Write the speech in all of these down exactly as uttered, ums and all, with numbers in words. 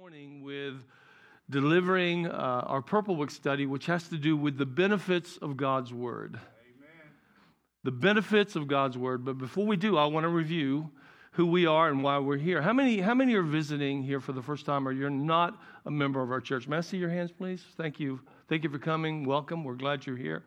morning with delivering uh, our Purple Book study, which has to do with the benefits of God's Word. Amen. The benefits of God's Word. But before we do, I want to review who we are and why we're here. How many, how many are visiting here for the first time, or you're not a member of our church? May I see your hands, please? Thank you. Thank you for coming. Welcome. We're glad you're here.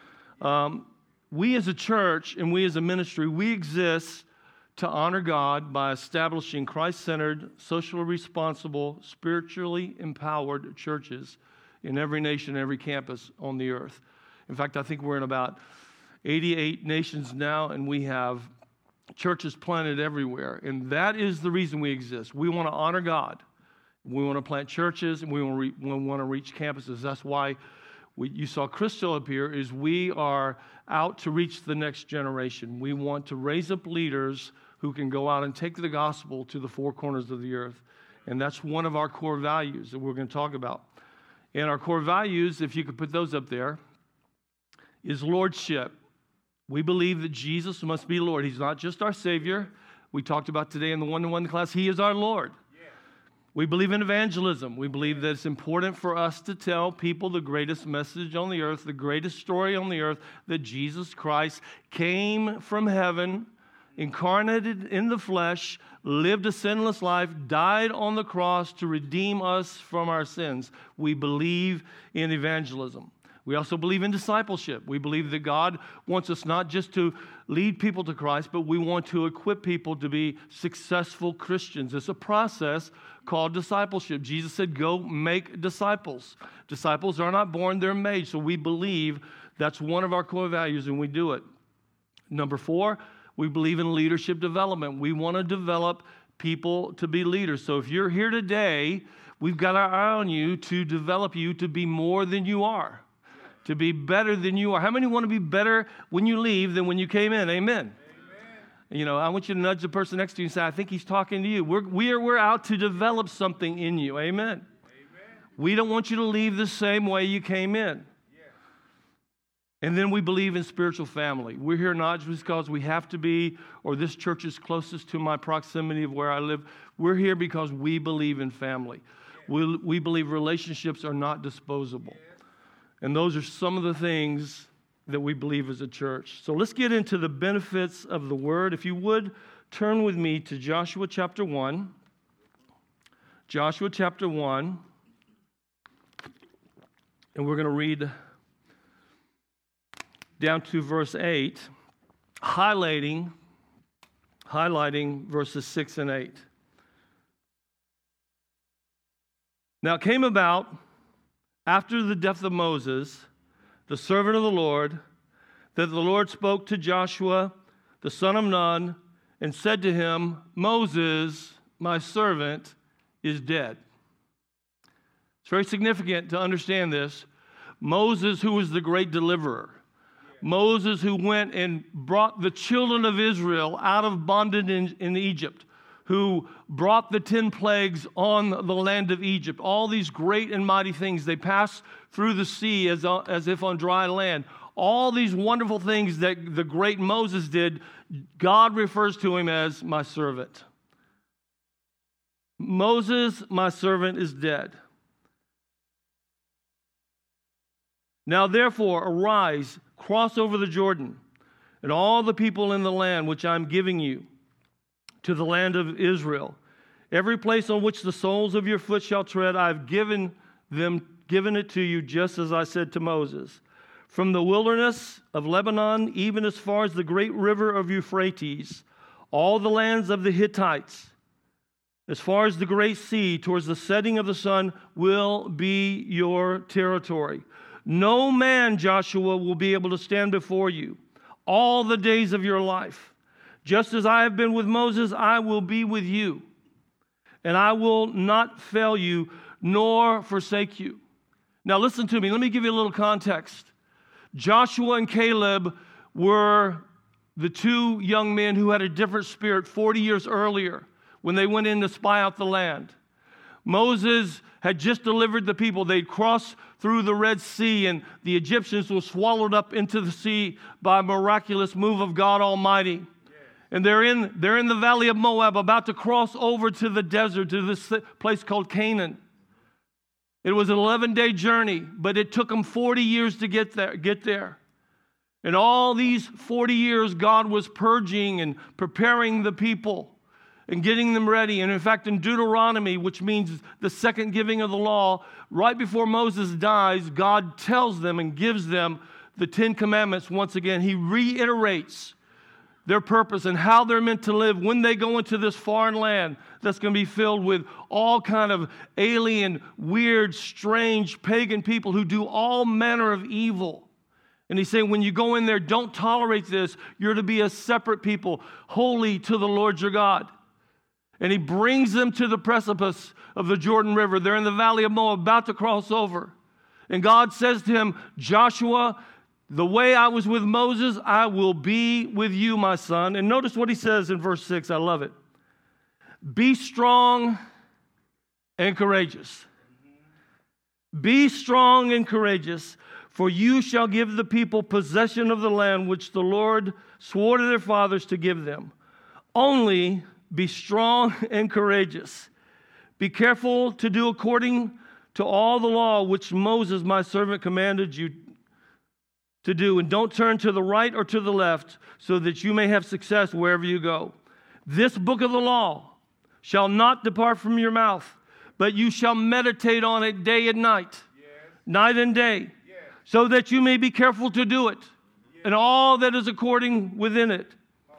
Um, we as a church and we as a ministry, we exist to honor God by establishing Christ-centered, socially responsible, spiritually empowered churches in every nation, every campus on the earth. In fact, I think we're in about eighty-eight nations now, and we have churches planted everywhere. And that is the reason we exist. We want to honor God. We want to plant churches, and we want to, re- we want to reach campuses. That's why we, you saw Crystal up here, is we are out to reach the next generation. We want to raise up leaders who can go out and take the gospel to the four corners of the earth. And that's one of our core values that we're going to talk about. And our core values, if you could put those up there, is lordship. We believe that Jesus must be Lord. He's not just our Savior. We talked about today in the one-to-one class, He is our Lord. Yeah. We believe in evangelism. We believe that it's important for us to tell people the greatest message on the earth, the greatest story on the earth, that Jesus Christ came from heaven, incarnated in the flesh, lived a sinless life, died on the cross to redeem us from our sins. We believe in evangelism. We also believe in discipleship. We believe that God wants us not just to lead people to Christ, but we want to equip people to be successful Christians. It's a process called discipleship. Jesus said, go make disciples. Disciples are not born, they're made. So we believe that's one of our core values, and we do it. Number four, we believe in leadership development. We want to develop people to be leaders. So if you're here today, we've got our eye on you to develop you to be more than you are, to be better than you are. How many want to be better when you leave than when you came in? Amen. Amen. You know, I want you to nudge the person next to you and say, I think he's talking to you. We're, we are, we're out to develop something in you. Amen. Amen. We don't want you to leave the same way you came in. And then we believe in spiritual family. We're here not just because we have to be, or this church is closest to my proximity of where I live. We're here because we believe in family. We, we believe relationships are not disposable. And those are some of the things that we believe as a church. So let's get into the benefits of the Word. If you would, turn with me to Joshua chapter one. Joshua chapter one. And we're going to read down to verse eight, highlighting, highlighting verses six and eight. Now it came about after the death of Moses, the servant of the Lord, that the Lord spoke to Joshua, the son of Nun, and said to him, Moses, my servant, is dead. It's very significant to understand this. Moses, who was the great deliverer. Moses, who went and brought the children of Israel out of bondage in, in Egypt, who brought the ten plagues on the land of Egypt, all these great and mighty things. They passed through the sea as, as if on dry land. All these wonderful things that the great Moses did, God refers to him as my servant. Moses, my servant, is dead. Now therefore, arise, cross over the Jordan, and all the people in the land which I am giving you, to the land of Israel. Every place on which the soles of your foot shall tread, I have given them, given it to you, just as I said to Moses. From the wilderness of Lebanon, even as far as the great river of Euphrates, all the lands of the Hittites, as far as the great sea, towards the setting of the sun, will be your territory. No man, Joshua, will be able to stand before you all the days of your life. Just as I have been with Moses, I will be with you. And I will not fail you nor forsake you. Now listen to me. Let me give you a little context. Joshua and Caleb were the two young men who had a different spirit forty years earlier when they went in to spy out the land. Moses had just delivered the people. They'd crossed through the Red Sea, and the Egyptians were swallowed up into the sea by a miraculous move of God Almighty. And they're in, they're in the valley of Moab, about to cross over to the desert, to this place called Canaan. It was an eleven-day journey, but it took them forty years to get there. Get there. And all these forty years, God was purging and preparing the people and getting them ready. And in fact, in Deuteronomy, which means the second giving of the law, right before Moses dies, God tells them and gives them the Ten Commandments once again. He reiterates their purpose and how they're meant to live when they go into this foreign land that's going to be filled with all kind of alien, weird, strange, pagan people who do all manner of evil. And he's saying, when you go in there, don't tolerate this. You're to be a separate people, holy to the Lord your God. And he brings them to the precipice of the Jordan River. They're in the valley of Moab, about to cross over. And God says to him, Joshua, the way I was with Moses, I will be with you, my son. And notice what he says in verse six. I love it. Be strong and courageous. Be strong and courageous, for you shall give the people possession of the land which the Lord swore to their fathers to give them. Only be strong and courageous. Be careful to do according to all the law which Moses, my servant, commanded you to do. And don't turn to the right or to the left, so that you may have success wherever you go. This book of the law shall not depart from your mouth, but you shall meditate on it day and night, yes. night and day, yes. so that you may be careful to do it, yes. and all that is according within it.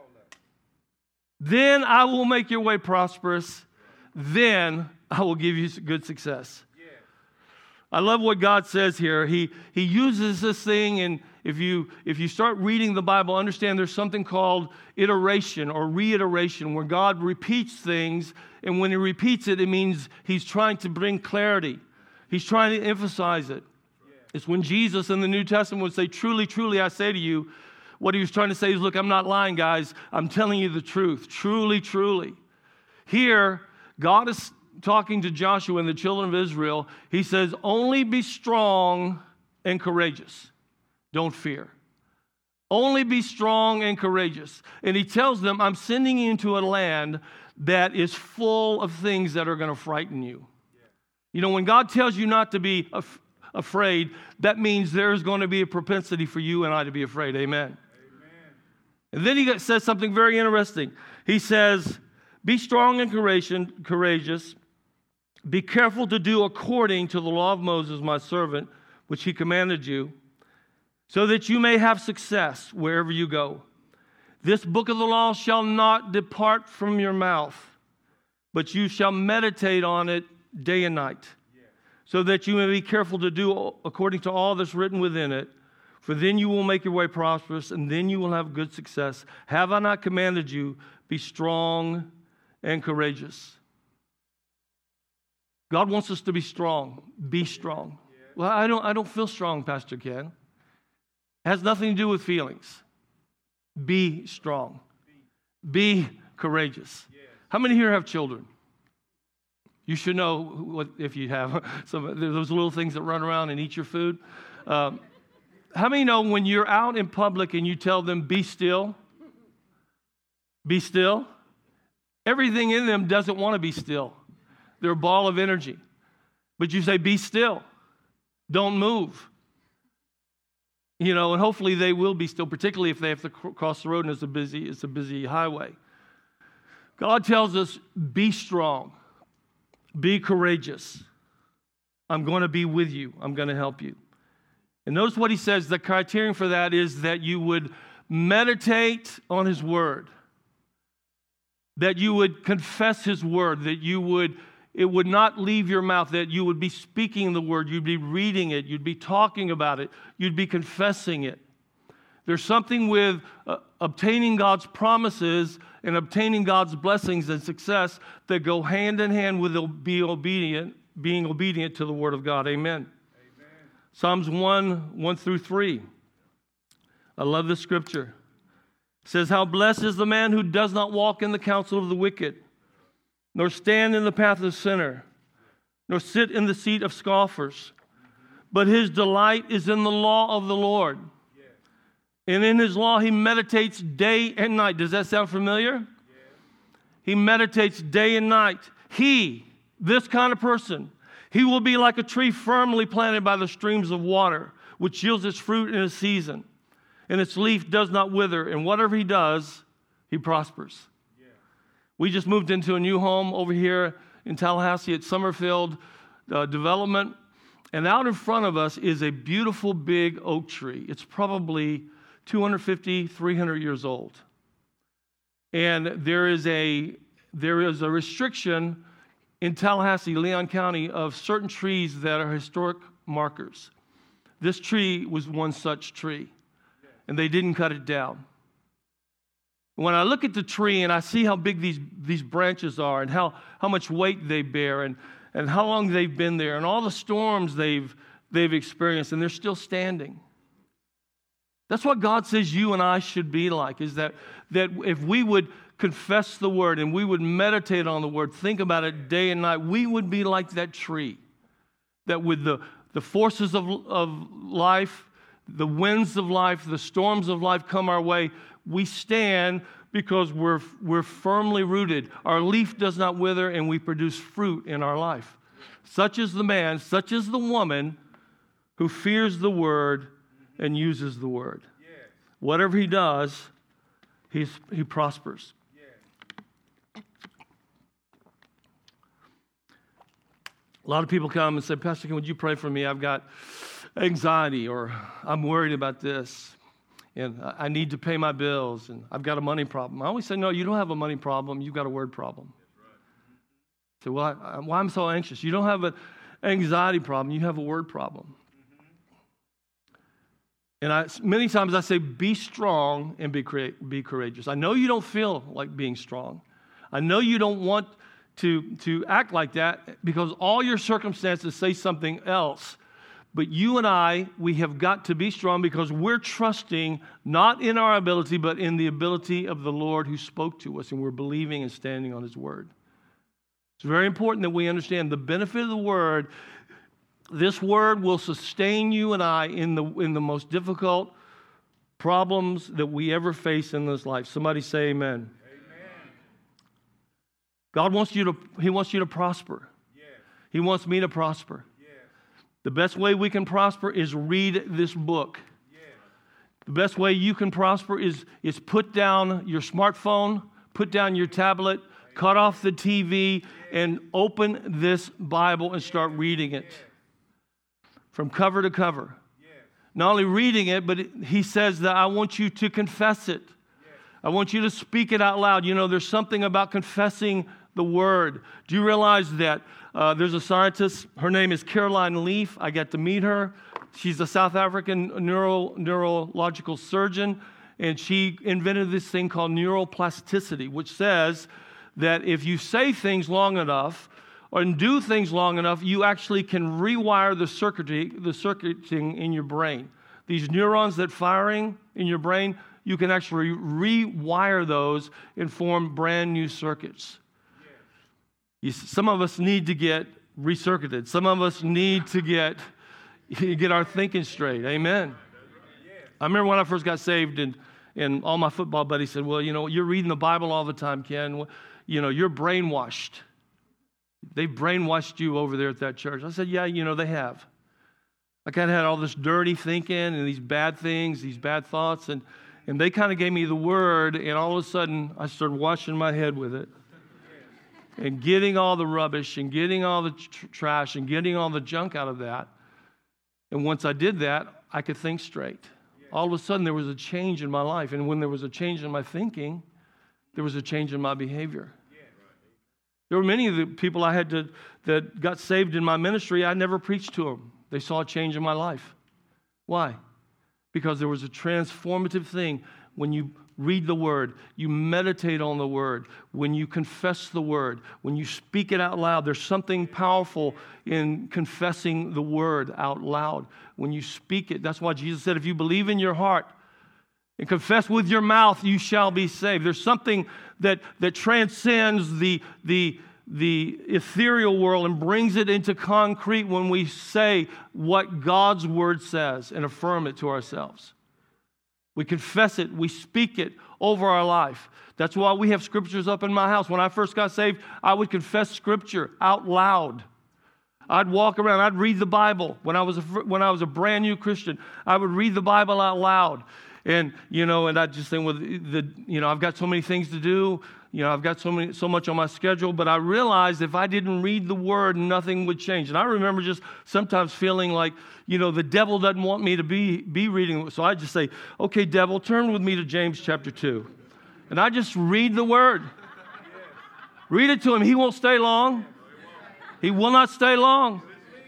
Then I will make your way prosperous. Then I will give you good success. Yeah. I love what God says here. He, he uses this thing, and if you, if you start reading the Bible, understand there's something called iteration or reiteration, where God repeats things, and when he repeats it, it means he's trying to bring clarity. He's trying to emphasize it. Yeah. It's when Jesus in the New Testament would say, truly, truly, I say to you, what he was trying to say is, look, I'm not lying, guys. I'm telling you the truth. Truly, truly. Here, God is talking to Joshua and the children of Israel. He says, only be strong and courageous. Don't fear. Only be strong and courageous. And he tells them, I'm sending you into a land that is full of things that are going to frighten you. Yeah. You know, when God tells you not to be af- afraid, that means there's going to be a propensity for you and I to be afraid. Amen. And then he says something very interesting. He says, be strong and courageous. Be careful to do according to the law of Moses, my servant, which he commanded you, so that you may have success wherever you go. This book of the law shall not depart from your mouth, but you shall meditate on it day and night, so that you may be careful to do according to all that's written within it. For then you will make your way prosperous, and then you will have good success. Have I not commanded you, be strong and courageous? God wants us to be strong. Be strong. Yeah. Well, I don't, I don't feel strong, Pastor Ken. It has nothing to do with feelings. Be strong. Be courageous. Yeah. How many here have children? You should know what if you have some those little things that run around and eat your food. Um, How many know when you're out in public and you tell them, be still, be still, everything in them doesn't want to be still. They're a ball of energy. But you say, be still, don't move. You know, and hopefully they will be still, particularly if they have to cross the road and it's a busy, it's a busy highway. God tells us, be strong, be courageous. I'm going to be with you. I'm going to help you. And notice what he says, the criterion for that is that you would meditate on his word, that you would confess his word, that you would, it would not leave your mouth, that you would be speaking the word, you'd be reading it, you'd be talking about it, you'd be confessing it. There's something with uh, obtaining God's promises and obtaining God's blessings and success that go hand in hand with be obedient, being obedient to the word of God. Amen. Psalms one, one through three. I love this scripture. It says, how blessed is the man who does not walk in the counsel of the wicked, nor stand in the path of the sinner, nor sit in the seat of scoffers. But his delight is in the law of the Lord. And in his law, he meditates day and night. Does that sound familiar? Yeah. He meditates day and night. He, this kind of person, he will be like a tree firmly planted by the streams of water, which yields its fruit in its season, and its leaf does not wither, and whatever he does, he prospers. Yeah. We just moved into a new home over here in Tallahassee at Summerfield uh, Development, and out in front of us is a beautiful big oak tree. It's probably two hundred fifty, three hundred years old. And there is a there is a restriction in Tallahassee, Leon County, of certain trees that are historic markers. This tree was one such tree, and they didn't cut it down. When I look at the tree and I see how big these, these branches are and how, how much weight they bear and, and how long they've been there and all the storms they've, they've experienced, and they're still standing. That's what God says you and I should be like, is that, that if we would confess the Word and we would meditate on the Word, think about it day and night, we would be like that tree. That with the, the forces of, of life, the winds of life, the storms of life come our way, we stand because we're, we're firmly rooted. Our leaf does not wither, and we produce fruit in our life. Such is the man, such is the woman who fears the Word and uses the Word. Yes. Whatever he does, he's, he prospers. Yes. A lot of people come and say, Pastor, would you pray for me? I've got anxiety, or I'm worried about this, and I need to pay my bills, and I've got a money problem. I always say, no, you don't have a money problem. You've got a word problem. That's right. So, well, I, why I'm so anxious? You don't have an anxiety problem. You have a word problem. And I, many times I say, be strong and be, be courageous. I know you don't feel like being strong. I know you don't want to, to act like that because all your circumstances say something else. But you and I, we have got to be strong because we're trusting not in our ability, but in the ability of the Lord who spoke to us, and we're believing and standing on His Word. It's very important that we understand the benefit of the Word. This Word will sustain you and I in the in the most difficult problems that we ever face in this life. Somebody say amen. Amen. God wants you to, He wants you to prosper. Yes. He wants me to prosper. Yes. The best way we can prosper is read this book. Yes. The best way you can prosper is, is put down your smartphone, put down your tablet, cut off the T V, and open this Bible and start reading it. From cover to cover. Yes. Not only reading it, but it, he says that I want you to confess it. Yes. I want you to speak it out loud. You know, there's something about confessing the Word. Do you realize that uh, there's a scientist, her name is Caroline Leaf. I got to meet her. She's a South African neuro, neurological surgeon, and she invented this thing called neuroplasticity, which says that if you say things long enough, or do things long enough, you actually can rewire the circuitry, the circuiting in your brain. These neurons that firing in your brain, you can actually rewire those and form brand new circuits. You, some of us need to get recircuited. Some of us need to get get our thinking straight. Amen. I remember when I first got saved, and and all my football buddies said, "Well, you know, you're reading the Bible all the time, Ken. You know, you're brainwashed. They brainwashed you over there at that church." I said, yeah, you know, they have. I kind of had all this dirty thinking and these bad things, these bad thoughts, and, and they kind of gave me the Word, and all of a sudden I started washing my head with it and getting all the rubbish and getting all the tr- trash and getting all the junk out of that. And once I did that, I could think straight. All of a sudden there was a change in my life, and when there was a change in my thinking, there was a change in my behavior. There were many of the people I had to that got saved in my ministry, I never preached to them. They saw a change in my life. Why? Because there was a transformative thing when you read the Word, you meditate on the Word, when you confess the Word, when you speak it out loud. There's something powerful in confessing the Word out loud. When you speak it, that's why Jesus said, if you believe in your heart and confess with your mouth, you shall be saved. There's something that, that transcends the, the, the ethereal world and brings it into concrete when we say what God's Word says and affirm it to ourselves. We confess it. We speak it over our life. That's why we have scriptures up in my house. When I first got saved, I would confess scripture out loud. I'd walk around. I'd read the Bible. When I was a, when I was a brand new Christian, I would read the Bible out loud. And, you know, and I'd just think, well, the, you know, I've got so many things to do. You know, I've got so many, so much on my schedule. But I realized if I didn't read the Word, nothing would change. And I remember just sometimes feeling like, you know, the devil doesn't want me to be, be reading. So I just say, okay, devil, turn with me to James chapter two. And I just read the Word. Read it to him. He won't stay long. He will not stay long.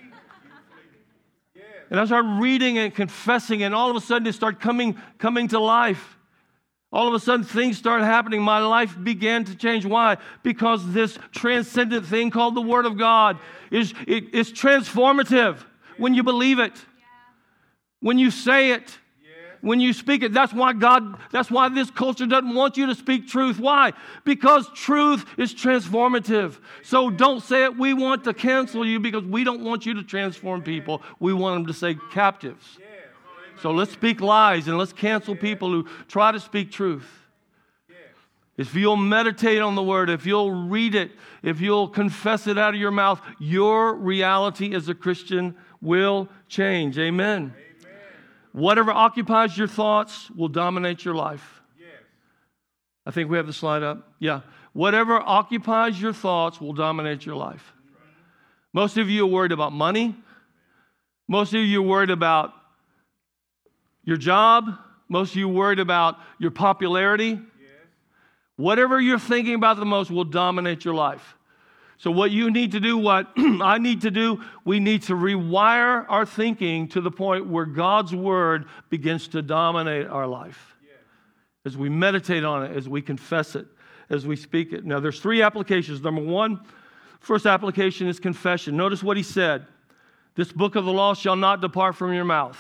And I start reading and confessing, and all of a sudden it started coming, coming to life. All of a sudden things started happening. My life began to change. Why? Because this transcendent thing called the Word of God is it, it's transformative when you believe it, when you say it, when you speak it. That's why God, that's why this culture doesn't want you to speak truth. Why? Because truth is transformative. So don't say it. We want to cancel you because we don't want you to transform people. We want them to say captives. So let's speak lies and let's cancel people who try to speak truth. If you'll meditate on the Word, if you'll read it, if you'll confess it out of your mouth, your reality as a Christian will change. Amen. Whatever occupies your thoughts will dominate your life. Yes. I think we have the slide up. Yeah. Whatever occupies your thoughts will dominate your life. Right. Most of you are worried about money. Most of you are worried about your job. Most of you are worried about your popularity. Yes. Whatever you're thinking about the most will dominate your life. So what you need to do, what I need to do, we need to rewire our thinking to the point where God's Word begins to dominate our life. Yeah. As we meditate on it, as we confess it, as we speak it. Now, there's three applications. Number one, first application is confession. Notice what he said. This book of the law shall not depart from your mouth.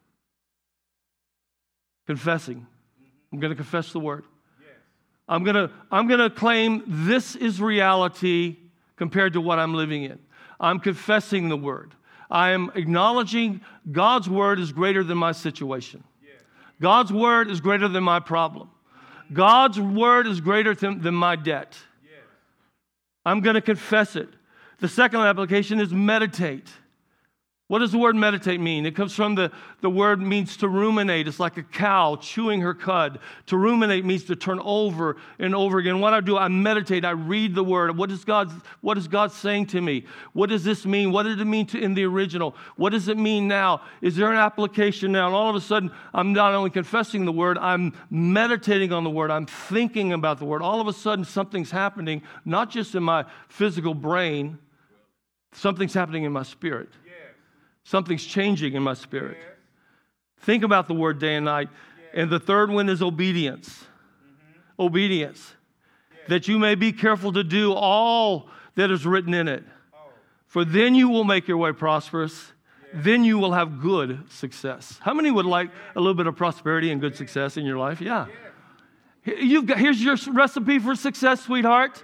Confessing. I'm going to confess the Word. Yes. I'm going to, I'm going to claim this is reality compared to what I'm living in. I'm confessing the Word. I am acknowledging God's Word is greater than my situation. God's Word is greater than my problem. God's Word is greater than, than my debt. I'm going to confess it. The second application is meditate. What does the word meditate mean? It comes from the, the word means to ruminate. It's like a cow chewing her cud. To ruminate means to turn over and over again. What I do, I meditate. I read the word. What is God, what is God saying to me? What does this mean? What did it mean to, in the original? What does it mean now? Is there an application now? And all of a sudden, I'm not only confessing the word, I'm meditating on the word. I'm thinking about the word. All of a sudden, something's happening, not just in my physical brain. Something's happening in my spirit. Something's changing in my spirit. Yes. Think about the word day and night. Yes. And the third one is obedience. Mm-hmm. Obedience. Yes. That you may be careful to do all that is written in it. Oh. For then you will make your way prosperous. Yes. Then you will have good success. How many would like a little bit of prosperity and good success in your life? Yeah. Yes. You've got, here's your recipe for success, sweetheart.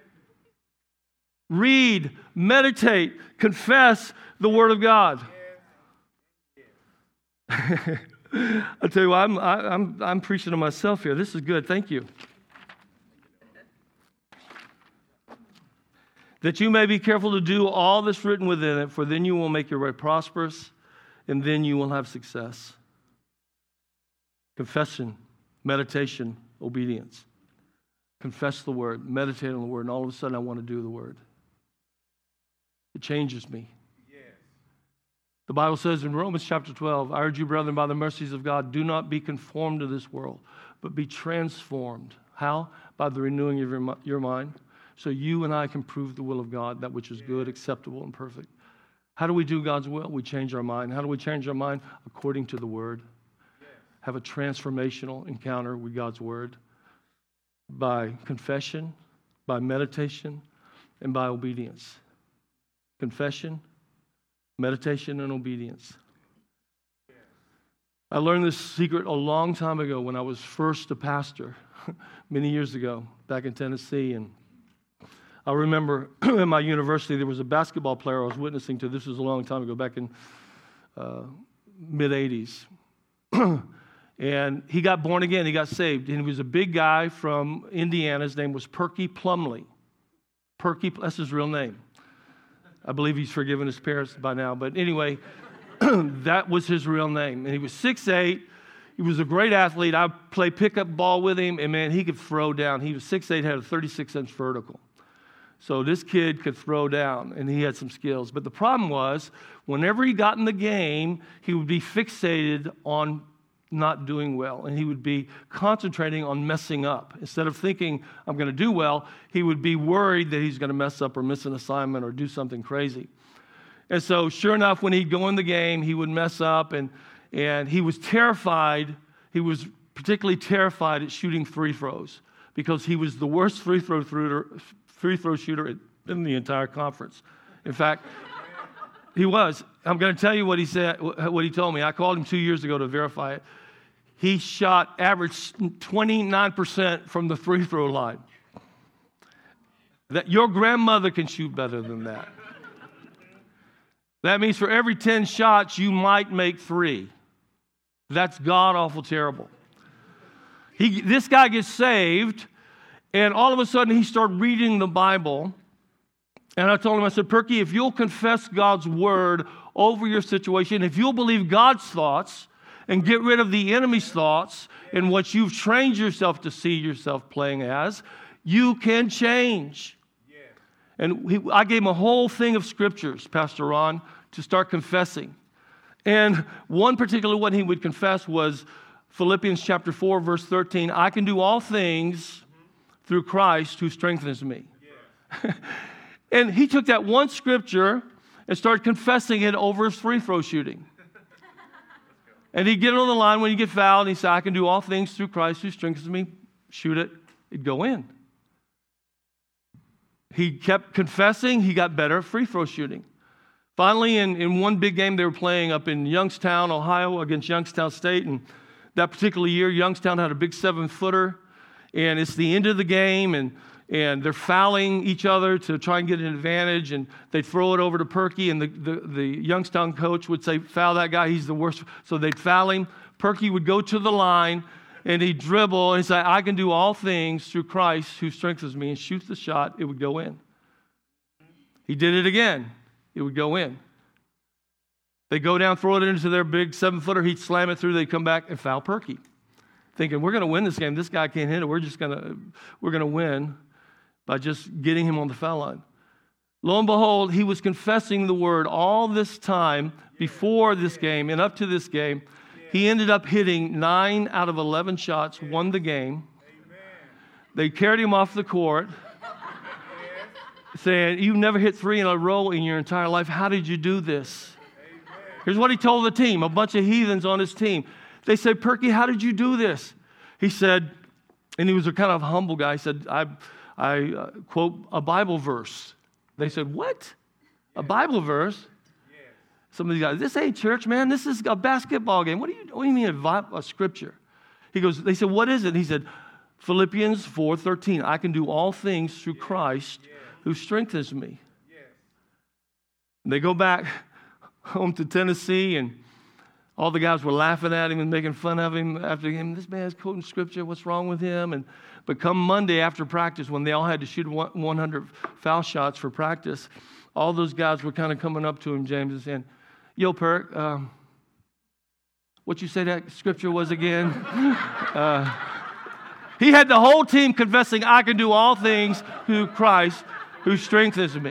Amen. Read, meditate, confess the Word of God. I tell you what, I'm, I, I'm, I'm preaching to myself here. This is good. Thank you. That you may be careful to do all that's written within it, for then you will make your way prosperous, and then you will have success. Confession, meditation, obedience. Confess the Word, meditate on the Word, and all of a sudden I want to do the Word. It changes me. The Bible says in Romans chapter twelve, I urge you, brethren, by the mercies of God, do not be conformed to this world, but be transformed. How? By the renewing of your, your mind. So you and I can prove the will of God, that which is good, acceptable, and perfect. How do we do God's will? We change our mind. How do we change our mind? According to the Word. Have a transformational encounter with God's Word by confession, by meditation, and by obedience. Confession, meditation, and obedience. I learned this secret a long time ago when I was first a pastor, many years ago, back in Tennessee. And I remember at my university there was a basketball player I was witnessing to. This was a long time ago, back in uh, mid-eighties. And he got born again. He got saved. And he was a big guy from Indiana. His name was Perky Plumley. Perky, that's his real name. I believe he's forgiven his parents by now. But anyway, that was his real name. And he was six foot eight. He was a great athlete. I played pickup ball with him, and, man, he could throw down. He was six foot eight, had a thirty-six inch vertical. So this kid could throw down, and he had some skills. But the problem was, whenever he got in the game, he would be fixated on not doing well, and he would be concentrating on messing up. Instead of thinking, I'm going to do well, he would be worried that he's going to mess up or miss an assignment or do something crazy. And so, sure enough, when he'd go in the game, he would mess up, and And he was terrified. He was particularly terrified at shooting free throws because he was the worst free throw free throw shooter in the entire conference. In fact, he was. I'm going to tell you what he said. What he told me. I called him two years ago to verify it. He shot average twenty-nine percent from the free throw line. That your grandmother can shoot better than that. That means for every ten shots, you might make three. That's god-awful terrible. He, this guy gets saved, and all of a sudden he started reading the Bible. And I told him, I said, Perky, if you'll confess God's word over your situation, if you'll believe God's thoughts and get rid of the enemy's thoughts and what you've trained yourself to see yourself playing as, you can change. And he, I gave him a whole thing of scriptures, Pastor Ron, to start confessing. And one particular one he would confess was Philippians chapter four, verse thirteen. I can do all things through Christ who strengthens me. Yeah. And he took that one scripture and started confessing it over his free throw shooting. And he'd get on the line when he get fouled, and he'd say, I can do all things through Christ who strengthens me. Shoot it. It'd go in. He kept confessing. He got better at free throw shooting. Finally, in, in one big game, they were playing up in Youngstown, Ohio, against Youngstown State. And that particular year, Youngstown had a big seven-footer. And it's the end of the game, and, and they're fouling each other to try and get an advantage. And they'd throw it over to Perky, and the, the, the Youngstown coach would say, foul that guy, he's the worst. So they'd foul him. Perky would go to the line, and he'd dribble, and he'd say, I can do all things through Christ who strengthens me, and shoots the shot, it would go in. He did it again. It would go in. They go down, throw it into their big seven-footer. He'd slam it through. They'd come back and foul Perky, thinking, we're going to win this game. This guy can't hit it. We're just going to we're going to win by just getting him on the foul line. Lo and behold, he was confessing the word all this time before this game and up to this game. He ended up hitting nine out of eleven shots, won the game. They carried him off the court, saying, you've never hit three in a row in your entire life. How did you do this? Amen. Here's what he told the team, a bunch of heathens on his team. They said, Perky, how did you do this? He said, and he was a kind of humble guy. He said, I, I uh, quote, a Bible verse. They said, what? A Bible verse? Yeah. Some of these guys, this ain't church, man. This is a basketball game. What do you, what do you mean a, a scripture? He goes, they said, what is it? He said, Philippians four thirteen. I can do all things through Christ who strengthens me. Yes. They go back home to Tennessee, and all the guys were laughing at him and making fun of him after him. This man's quoting scripture. What's wrong with him? And but come Monday after practice, when they all had to shoot one hundred foul shots for practice, all those guys were kind of coming up to him, James, and saying, "Yo, Perk, um, what you say that scripture was again?" uh, he had the whole team confessing, "I can do all things through Christ who strengthens me."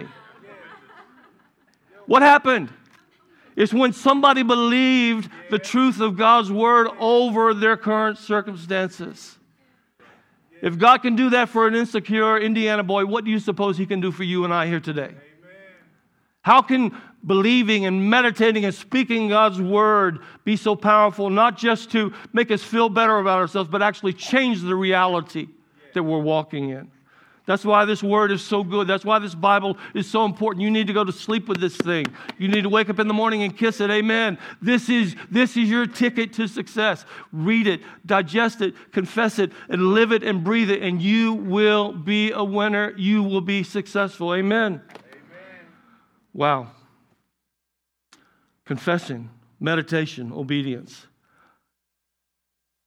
What happened? It's when somebody believed the truth of God's word over their current circumstances. If God can do that for an insecure Indiana boy, what do you suppose he can do for you and I here today? How can believing and meditating and speaking God's word be so powerful, not just to make us feel better about ourselves, but actually change the reality that we're walking in? That's why this word is so good. That's why this Bible is so important. You need to go to sleep with this thing. You need to wake up in the morning and kiss it. Amen. This is, this is your ticket to success. Read it, digest it, confess it, and live it and breathe it, and you will be a winner. You will be successful. Amen. Amen. Wow. Confession, meditation, obedience.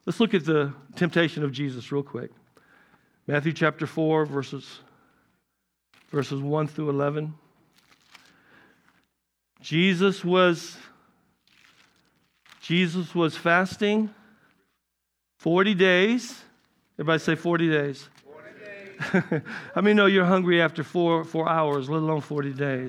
Let's look at the temptation of Jesus real quick. Matthew chapter four, verses, verses one through eleven. Jesus was, Jesus was fasting forty days. Everybody say forty days. forty days. How many know you're hungry after four, four hours, let alone forty days?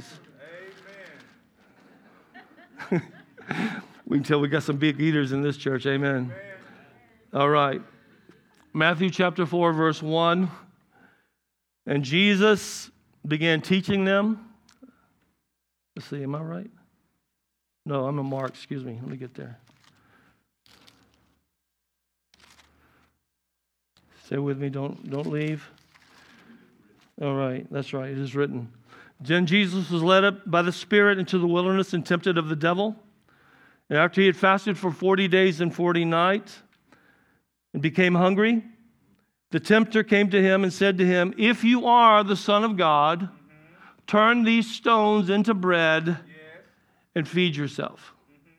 Amen. We can tell we got some big eaters in this church. Amen. Amen. All right. Matthew chapter four, verse one. And Jesus began teaching them. Let's see, am I right? No, I'm in Mark. Excuse me. Let me get there. Stay with me. Don't, don't leave. All right. That's right. It is written. Then Jesus was led up by the Spirit into the wilderness and tempted of the devil. And after he had fasted for forty days and forty nights and became hungry, the tempter came to him and said to him, if you are the Son of God, mm-hmm. turn these stones into bread yes. and feed yourself. Mm-hmm.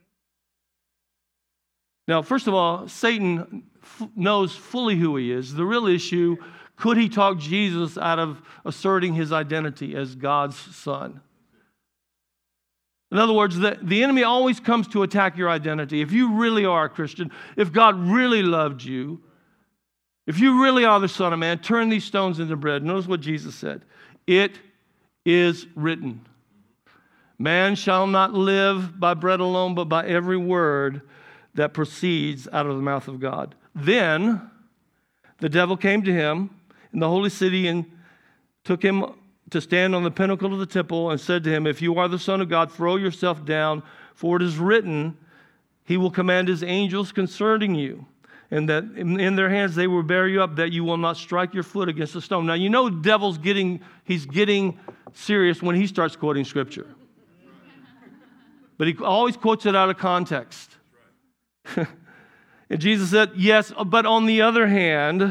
Now, first of all, Satan f- knows fully who he is. The real issue, could he talk Jesus out of asserting his identity as God's son? In other words, the, the enemy always comes to attack your identity. If you really are a Christian, if God really loved you, if you really are the Son of Man, turn these stones into bread. Notice what Jesus said. It is written. Man shall not live by bread alone, but by every word that proceeds out of the mouth of God. Then the devil came to him in the holy city and took him to stand on the pinnacle of the temple and said to him, if you are the Son of God, throw yourself down, for it is written, he will command his angels concerning you, and that in their hands they will bear you up, that you will not strike your foot against a stone. Now, you know the devil's getting, he's getting serious when he starts quoting Scripture. But he always quotes it out of context. And Jesus said, yes, but on the other hand,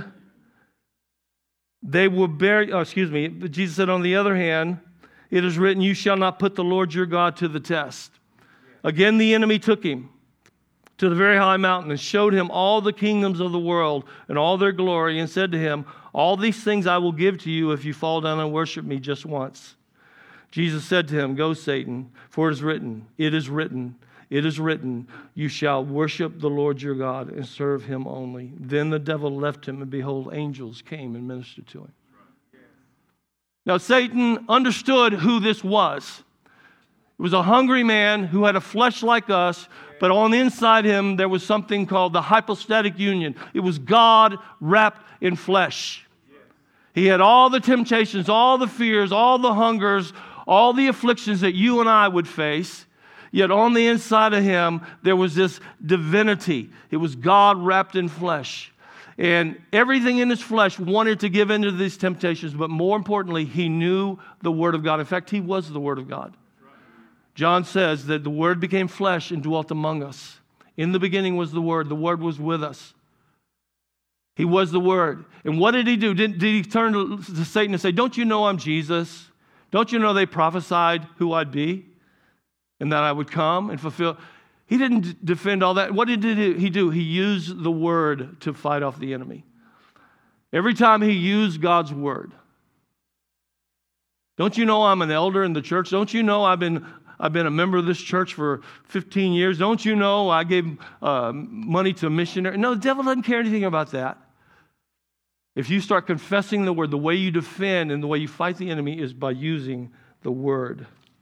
they will bear, oh, excuse me, Jesus said, on the other hand, it is written, you shall not put the Lord your God to the test. Again, the enemy took him to the very high mountain and showed him all the kingdoms of the world and all their glory and said to him, all these things I will give to you if you fall down and worship me just once. Jesus said to him, go, Satan, for it is written, it is written, it is written, you shall worship the Lord your God and serve him only. Then the devil left him, and behold, angels came and ministered to him. Now, Satan understood who this was. It was a hungry man who had a flesh like us, but on the inside him there was something called the hypostatic union. It was God wrapped in flesh. He had all the temptations, all the fears, all the hungers, all the afflictions that you and I would face. Yet on the inside of him, there was this divinity. It was God wrapped in flesh. And everything in his flesh wanted to give in to these temptations, but more importantly, he knew the Word of God. In fact, he was the Word of God. John says that the Word became flesh and dwelt among us. In the beginning was the Word. The Word was with us. He was the Word. And what did he do? Did, did he turn to, to Satan and say, don't you know I'm Jesus? Don't you know they prophesied who I'd be? And that I would come and fulfill. He didn't defend all that. What did he do? He used the Word to fight off the enemy. Every time he used God's Word. Don't you know I'm an elder in the church? Don't you know I've been I've been a member of this church for fifteen years? Don't you know I gave uh, money to a missionary? No, the devil doesn't care anything about that. If you start confessing the Word, the way you defend and the way you fight the enemy is by using the Word.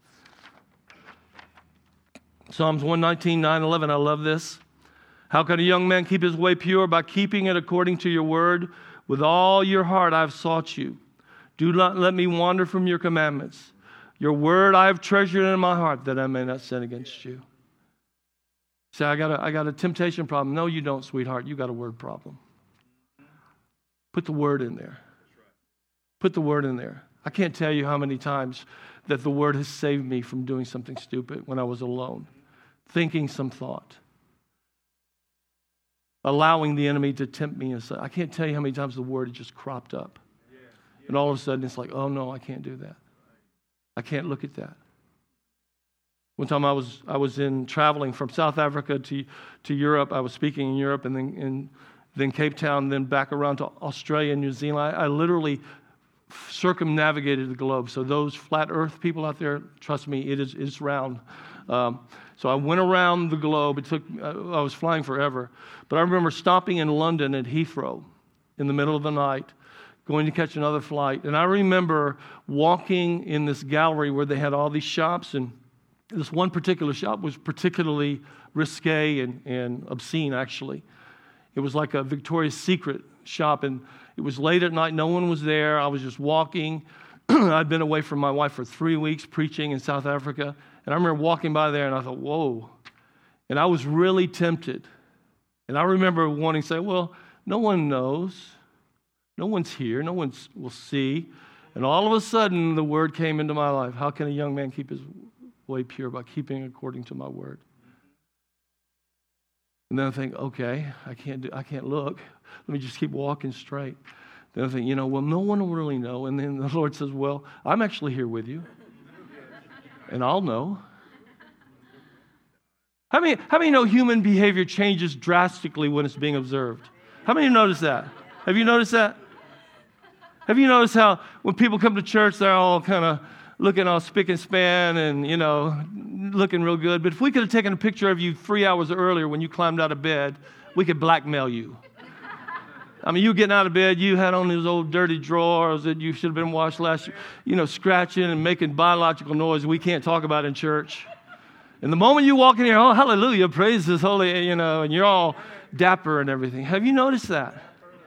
Psalms one nineteen, nine, eleven, I love this. How can a young man keep his way pure? By keeping it according to your word. With all your heart I have sought you. Do not let me wander from your commandments. Your word I have treasured in my heart, that I may not sin against you. Say, I got a, I got a temptation problem. No, you don't, sweetheart. You got a word problem. Put the word in there. Put the word in there. I can't tell you how many times that the word has saved me from doing something stupid when I was alone, thinking some thought, allowing the enemy to tempt me. And say, I can't tell you how many times the word has just cropped up. Yeah, yeah. And all of a sudden it's like, oh no, I can't do that. I can't look at that. One time I was I was in traveling from South Africa to, to Europe. I was speaking in Europe, and then in, then Cape Town, then back around to Australia and New Zealand. I, I literally circumnavigated the globe. So those flat earth people out there, trust me, it is it's round. Um, so I went around the globe. It took, uh, I was flying forever. But I remember stopping in London at Heathrow in the middle of the night, going to catch another flight. And I remember walking in this gallery where they had all these shops, and this one particular shop was particularly risque and, and obscene, actually. It was like a Victoria's Secret shop, and it was late at night. No one was there. I was just walking. I'd been away from my wife for three weeks preaching in South Africa, and I remember walking by there, and I thought, whoa. And I was really tempted. And I remember wanting to say, well, no one knows. No one's here. No one will see. And all of a sudden, the word came into my life. How can a young man keep his way pure? By keeping according to my word. And then I think, okay, I can't do, I can't look. Let me just keep walking straight. Then I think, you know, well, no one will really know. And then the Lord says, well, I'm actually here with you. And I'll know. How many, how many know human behavior changes drastically when it's being observed? How many notice that? Have you noticed that? Have you noticed how when people come to church, they're all kind of looking all spick and span and, you know, looking real good. But if we could have taken a picture of you three hours earlier when you climbed out of bed, we could blackmail you. I mean, you getting out of bed, you had on those old dirty drawers that you should have been washed last year, you know, scratching and making biological noise we can't talk about in church. And the moment you walk in here, oh, hallelujah, praise His holy, you know, and you're all dapper and everything. Have you noticed that?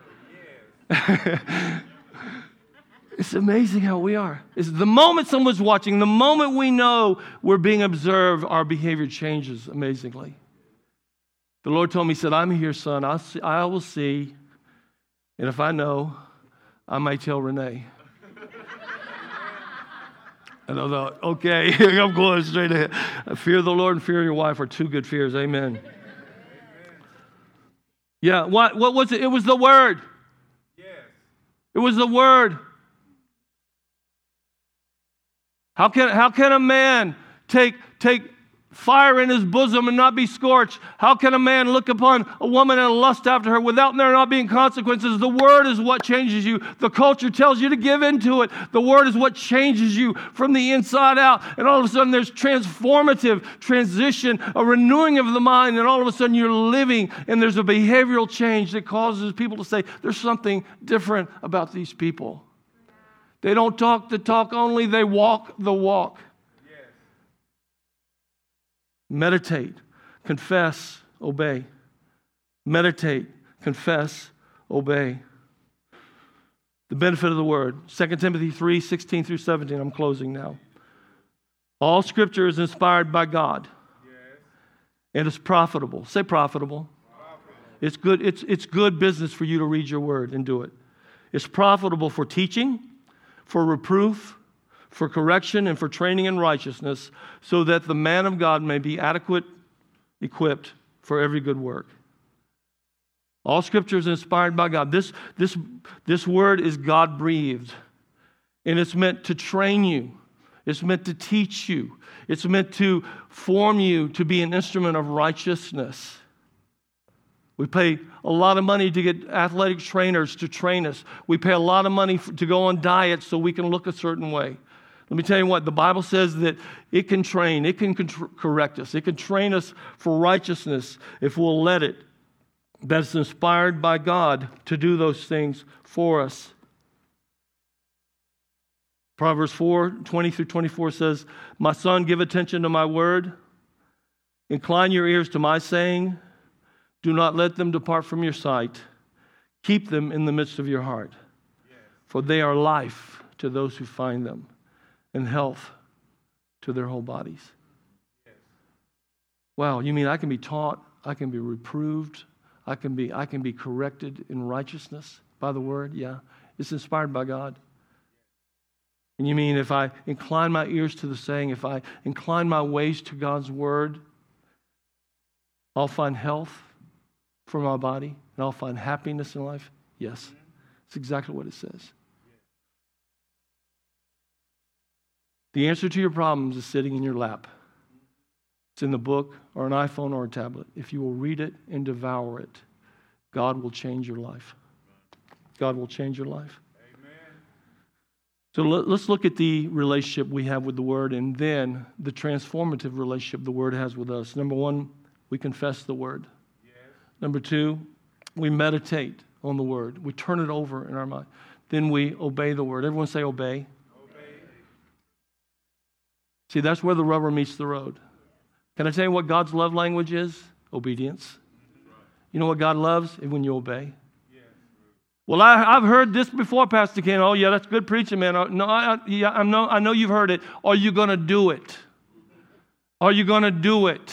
It's amazing how we are. It's the moment someone's watching, the moment we know we're being observed, our behavior changes amazingly. The Lord told me, He said, I'm here, son. I'll see, I will see. And if I know, I might tell Renee. And I thought, okay, I'm going straight ahead. Fear of the Lord and fear of your wife are two good fears. Amen. Yeah, what, what was it? It was the Word. Yes. It was the Word. How can, how can a man take, take fire in his bosom and not be scorched? How can a man look upon a woman and lust after her without there not being consequences? The Word is what changes you. The culture tells you to give into it. The Word is what changes you from the inside out. And all of a sudden there's transformative transition, a renewing of the mind, and all of a sudden you're living and there's a behavioral change that causes people to say, there's something different about these people. They don't talk the talk only, they walk the walk. Yes. Meditate, confess, obey. Meditate, confess, obey. The benefit of the Word. Second Timothy three, sixteen through seventeen. I'm closing now. All Scripture is inspired by God. Yes. And it's profitable. Say profitable. Profitable. It's good, it's, it's good business for you to read your Word and do it. It's profitable for teaching, for reproof, for correction, and for training in righteousness, so that the man of God may be adequate, equipped for every good work. All Scripture is inspired by God. This, this, this word is God-breathed, and it's meant to train you. It's meant to teach you. It's meant to form you to be an instrument of righteousness. We pay a lot of money to get athletic trainers to train us. We pay a lot of money for, to go on diets so we can look a certain way. Let me tell you what, the Bible says that it can train, it can contr- correct us, it can train us for righteousness if we'll let it. That's inspired by God to do those things for us. Proverbs four, twenty through twenty-four says, my son, give attention to my word. Incline your ears to my saying. Do not let them depart from your sight. Keep them in the midst of your heart. Yes. For they are life to those who find them, and health to their whole bodies. Yes. Wow, you mean I can be taught, I can be reproved, I can be, I can be corrected in righteousness by the word? Yeah, it's inspired by God. And you mean if I incline my ears to the saying, if I incline my ways to God's word, I'll find health for my body, and I'll find happiness in life? Yes, it's exactly what it says. The answer to your problems is sitting in your lap. It's in the book or an iPhone or a tablet. If you will read it and devour it, God will change your life. God will change your life. So let's look at the relationship we have with the Word and then the transformative relationship the Word has with us. Number one, we confess the Word. Yes. Number two, we meditate on the Word. We turn it over in our mind. Then we obey the Word. Everyone say obey. Obey. See, that's where the rubber meets the road. Can I tell you what God's love language is? Obedience. You know what God loves? When you obey. Well, I, I've heard this before, Pastor Ken. Oh, yeah, that's good preaching, man. No, I, I, yeah, I, know, I know you've heard it. Are you going to do it? Are you going to do it?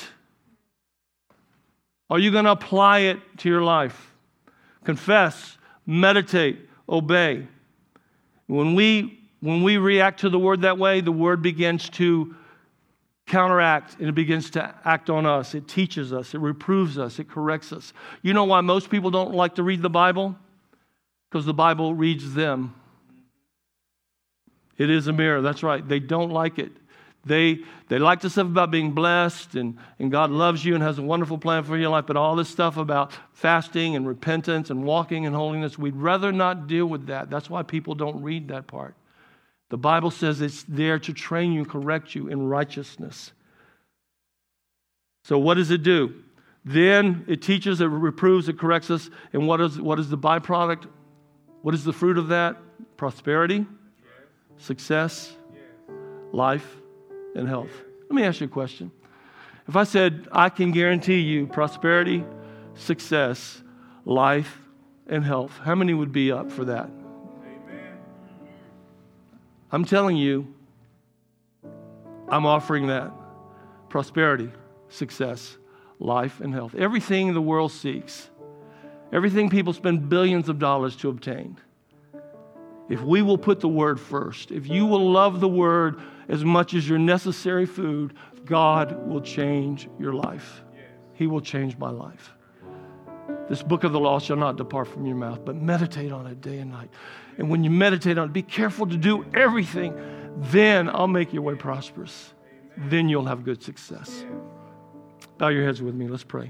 Are you going to apply it to your life? Confess, meditate, obey. When we, when we react to the Word that way, the Word begins to counteract and it begins to act on us. It teaches us. It reproves us. It corrects us. You know why most people don't like to read the Bible? Because the Bible reads them. It is a mirror. That's right. They don't like it. They they like the stuff about being blessed and, and God loves you and has a wonderful plan for your life, but all this stuff about fasting and repentance and walking in holiness, we'd rather not deal with that. That's why people don't read that part. The Bible says it's there to train you, correct you in righteousness. So what does it do? Then it teaches, it reproves, it corrects us. And what is what is the byproduct? What is the fruit of that? Prosperity, yes. Success, yes. Life, and health. Yes. Let me ask you a question. If I said, I can guarantee you prosperity, success, life, and health, how many would be up for that? Amen. I'm telling you, I'm offering that. Prosperity, success, life, and health. Everything the world seeks. Everything people spend billions of dollars to obtain. If we will put the Word first, if you will love the Word as much as your necessary food, God will change your life. He will change my life. This book of the law shall not depart from your mouth, but meditate on it day and night. And when you meditate on it, be careful to do everything. Then I'll make your way prosperous. Then you'll have good success. Bow your heads with me. Let's pray.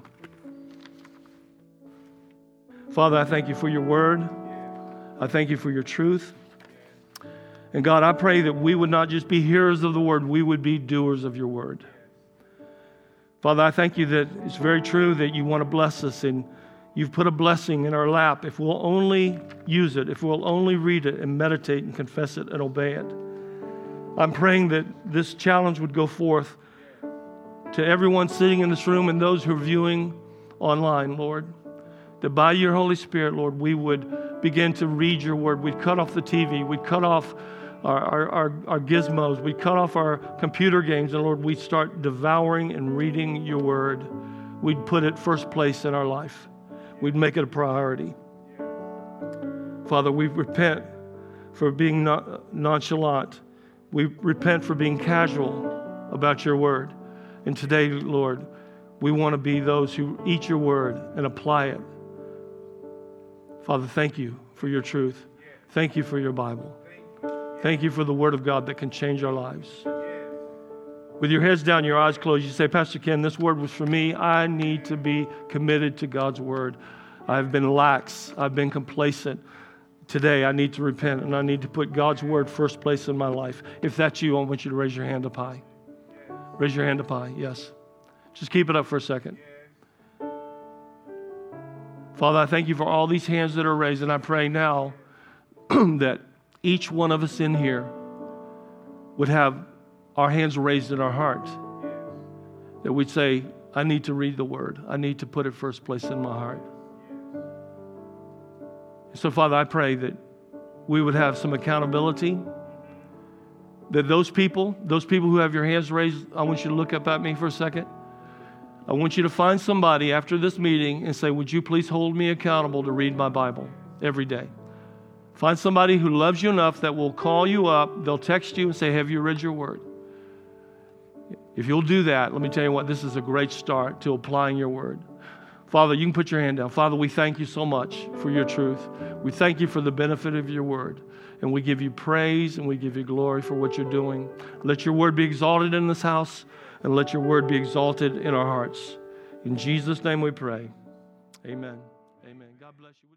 Father, I thank you for your word. I thank you for your truth. And God, I pray that we would not just be hearers of the word, we would be doers of your word. Father, I thank you that it's very true that you want to bless us and you've put a blessing in our lap if we'll only use it, if we'll only read it and meditate and confess it and obey it. I'm praying that this challenge would go forth to everyone sitting in this room and those who are viewing online, Lord. That by your Holy Spirit, Lord, we would begin to read your word. We'd cut off the T V. We'd cut off our, our, our, our gizmos. We'd cut off our computer games. And Lord, we'd start devouring and reading your word. We'd put it first place in our life. We'd make it a priority. Father, we repent for being nonchalant. We repent for being casual about your word. And today, Lord, we want to be those who eat your word and apply it. Father, thank you for your truth. Thank you for your Bible. Thank you for the word of God that can change our lives. With your heads down, your eyes closed, you say, Pastor Ken, this word was for me. I need to be committed to God's word. I've been lax. I've been complacent. Today, I need to repent, and I need to put God's word first place in my life. If that's you, I want you to raise your hand up high. Raise your hand up high, yes. Just keep it up for a second. Father, I thank you for all these hands that are raised, and I pray now that each one of us in here would have our hands raised in our heart. That we'd say, I need to read the word. I need to put it first place in my heart. So, Father, I pray that we would have some accountability. That those people, those people who have your hands raised, I want you to look up at me for a second. I want you to find somebody after this meeting and say, would you please hold me accountable to read my Bible every day? Find somebody who loves you enough that will call you up. They'll text you and say, have you read your word? If you'll do that, let me tell you what, this is a great start to applying your word. Father, you can put your hand down. Father, we thank you so much for your truth. We thank you for the benefit of your word. And we give you praise and we give you glory for what you're doing. Let your word be exalted in this house. And let your word be exalted in our hearts. In Jesus' name we pray. Amen. Amen. God God bless you.